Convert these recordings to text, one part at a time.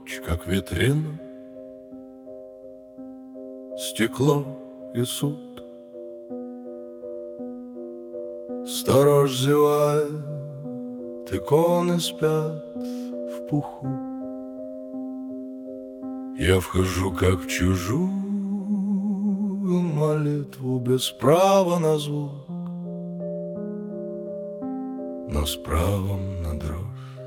Ночь, как витрина, стекло и суд. Сторож зевает, иконы спят в пуху. Я вхожу, как в чужую молитву, без права на звук, но с правом на дрожь.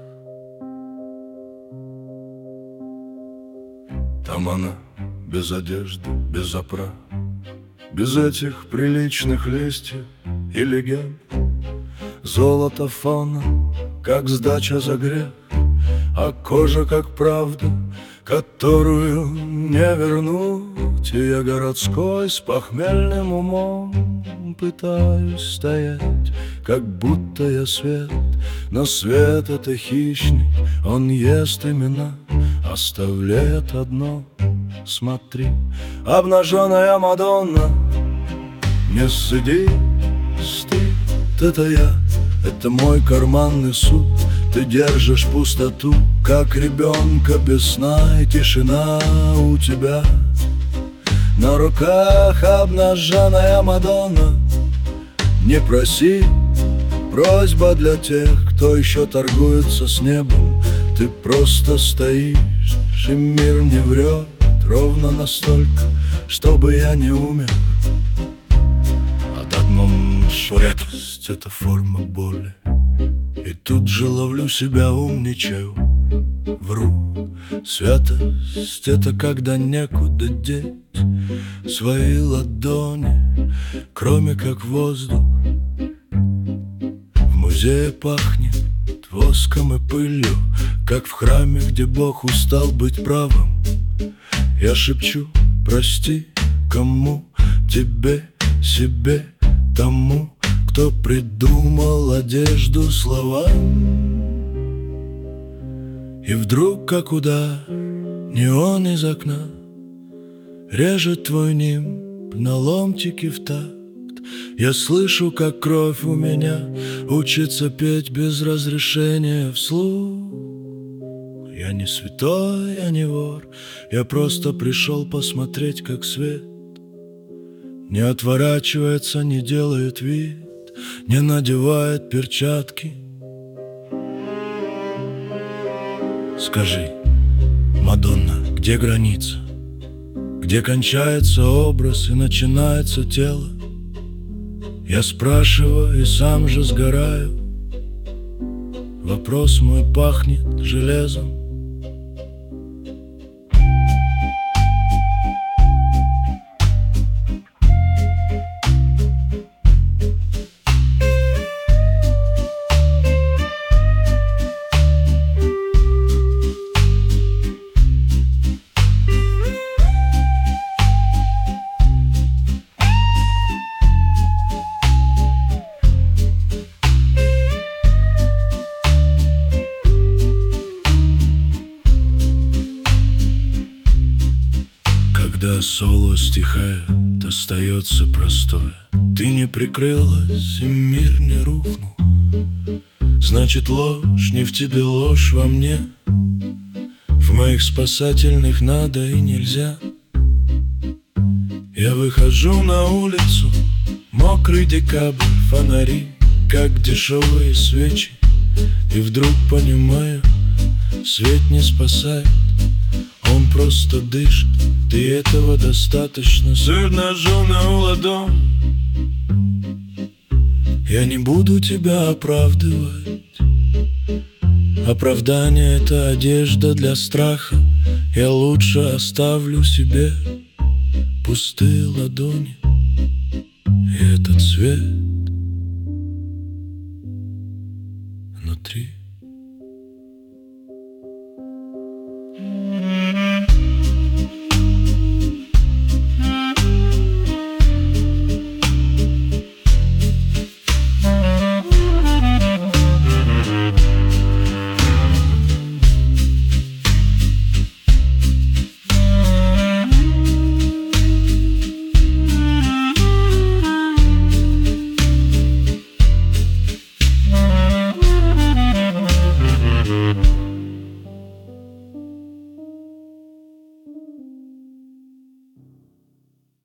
Там она, без одежды, без оправ, без этих приличных листьев и легенд. Золото фона, как сдача за грех, а кожа, как правда, которую не вернуть. И я городской с похмельным умом пытаюсь стоять, как будто я свет. Но свет — это хищник, он ест имена, оставляет одно. Смотри, обнаженная Мадонна, не стыди, стыд — это я, это мой карманный суд. Ты держишь пустоту, как ребенка без сна, и тишина у тебя. На руках обнаженная Мадонна, не проси, просьба для тех, кто еще торгуется с небом. Ты просто стоишь, и мир не врет ровно настолько, чтобы я не умер. Адатмом шуретость — это форма боли. И тут же ловлю себя, умничаю, вру. Святость — это когда некуда деть свои ладони, кроме как воздух. В музее пахнет воском и пылью, как в храме, где Бог устал быть правым. Я шепчу: прости, кому? Тебе, себе, тому, кто придумал одежду словам. И вдруг, как удар, неон из окна режет твой нимб на ломтики в такт. Я слышу, как кровь у меня учится петь без разрешения вслух. Я не святой, я не вор, я просто пришел посмотреть, как свет не отворачивается, не делает вид, не надевает перчатки. Скажи, Мадонна, где граница? Где кончается образ и начинается тело? Я спрашиваю и сам же сгораю. Вопрос мой пахнет железом. Когда соло стихает, остается простое. Ты не прикрылась, и мир не рухнул. Значит, ложь не в тебе, ложь во мне. В моих спасательных надо и нельзя. Я выхожу на улицу, мокрый декабрь, фонари, как дешевые свечи. И вдруг понимаю, свет не спасает, он просто дышит, и этого достаточно. С обнаженной ладонь я не буду тебя оправдывать. Оправдание — это одежда для страха. Я лучше оставлю себе пустые ладони и этот свет внутри.